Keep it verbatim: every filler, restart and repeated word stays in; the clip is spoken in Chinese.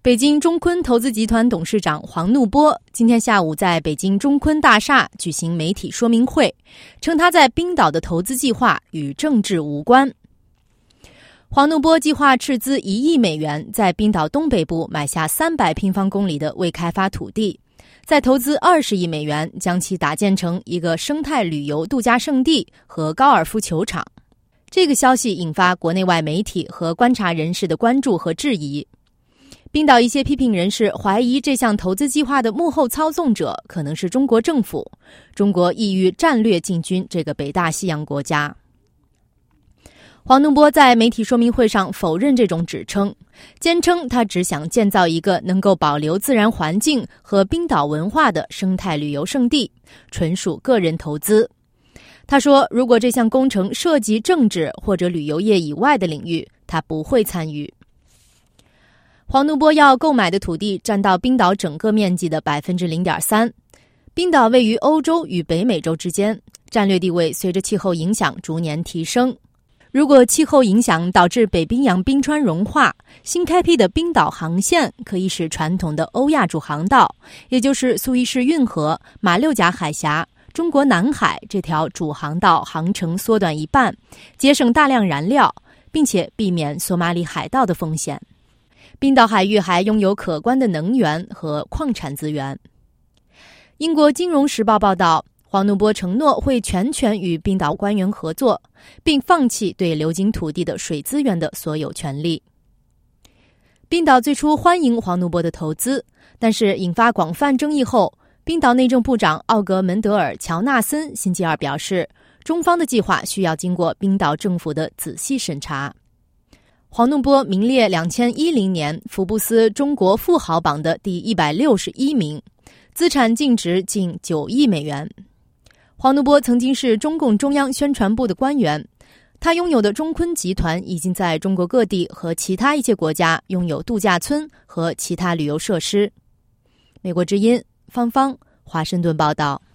北京中坤投资集团董事长黄怒波今天下午在北京中坤大厦举行媒体说明会，称他在冰岛的投资计划与政治无关。黄怒波计划斥资一亿美元，在冰岛东北部买下三百平方公里的未开发土地，再投资二十亿美元，将其打建成一个生态旅游度假胜地和高尔夫球场。这个消息引发国内外媒体和观察人士的关注和质疑。冰岛一些批评人士怀疑这项投资计划的幕后操纵者可能是中国政府，中国意欲战略进军这个北大西洋国家。黄怒波在媒体说明会上否认这种指称，坚称他只想建造一个能够保留自然环境和冰岛文化的生态旅游胜地，纯属个人投资。他说，如果这项工程涉及政治或者旅游业以外的领域，他不会参与。黄怒波要购买的土地占到冰岛整个面积的 百分之零点三。 冰岛位于欧洲与北美洲之间，战略地位随着气候影响逐年提升。如果气候影响导致北冰洋冰川融化，新开辟的冰岛航线可以使传统的欧亚主航道，也就是苏伊士运河、马六甲海峡、中国南海这条主航道航程缩短一半，节省大量燃料，并且避免索马里海盗的风险。冰岛海域还拥有可观的能源和矿产资源。英国金融时报报道，黄怒波承诺会全权与冰岛官员合作，并放弃对流经土地的水资源的所有权利。冰岛最初欢迎黄怒波的投资，但是引发广泛争议后，冰岛内政部长奥格门德尔·乔纳森星期二表示，中方的计划需要经过冰岛政府的仔细审查。黄怒波名列二零一零年福布斯中国富豪榜的第一百六十一名，资产净值近九亿美元。黄怒波曾经是中共中央宣传部的官员，他拥有的中坤集团已经在中国各地和其他一些国家拥有度假村和其他旅游设施。美国之音方方华盛顿报道。